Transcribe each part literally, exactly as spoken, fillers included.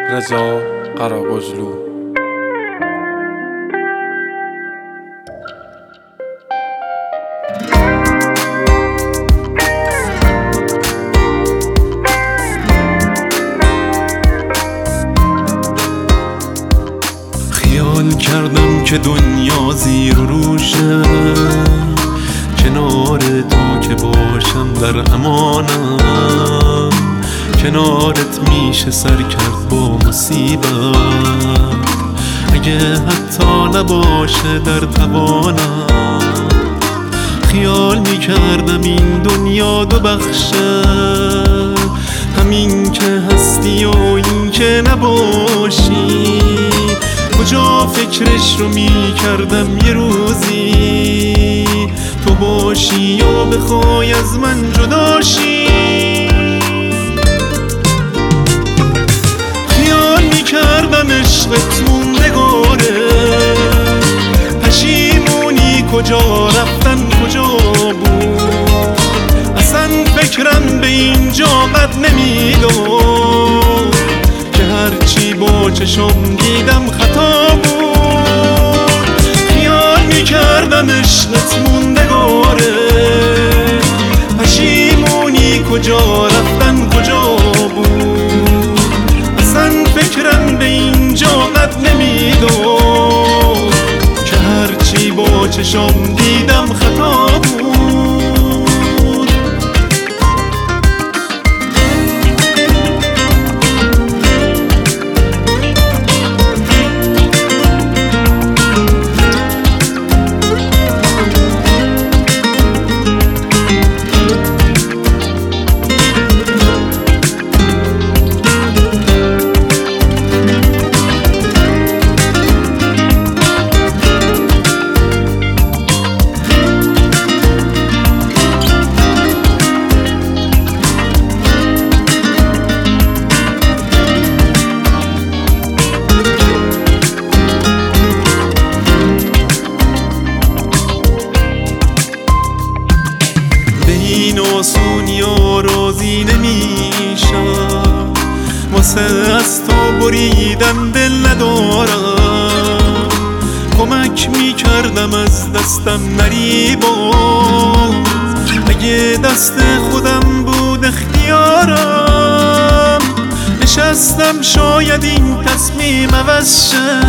رضا قراقجلو. خیال کردم که دنیا زیر و روشه، کنار تو که باشم در امانم، کنارت میشه سر کرد با مصیبت، اگه حتی نباشه در توانم. خیال میکردم این دنیا دو بخشه، همین که هستی و این که نباشی. کجا فکرش رو میکردم یه روزی تو باشی یا بخوای از من جداشی. خیال میکردم عشقت موندگاره، پشیمونی کجا رفتن کجا بود. اصلا فکرم به اینجا قد نمیداد که هرچی با چشم دیدم خطا بود. خیال میکردم عشقت موندگاره، پشیمونی کجا رفتن کجا بود. اصلا فکرم به اینجا قد نمیداد که هرچی با چشم دیدم خطا بود. این آسونی ها راضی نمیشم، واسه از تو بریدن دل ندارم. کمک میکردم از دستم نری باز، اگه دست خودم بود اختیارم. نشستم شاید این تصمیم عوض شه،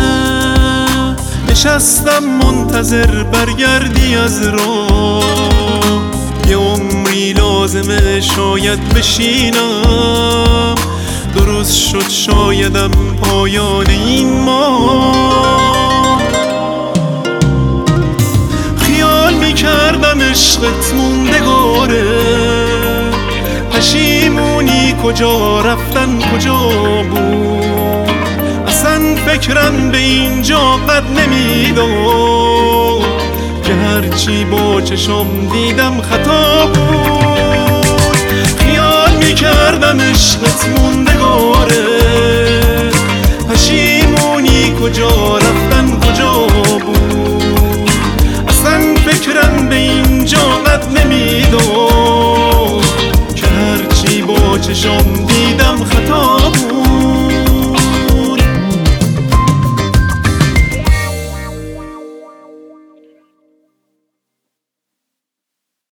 نشستم منتظر برگردی از راه. یه عمری لازمه شاید بشینم، درست شد شایدم پایان این ماه. خیال میکردم عشقت موندگاره، پشیمونی کجا رفتن کجا بود. اصلا فکرم به اینجا قد نمیداد که هرچی با چشم دیدم خطا بود. خیال میکردم عشقت مونده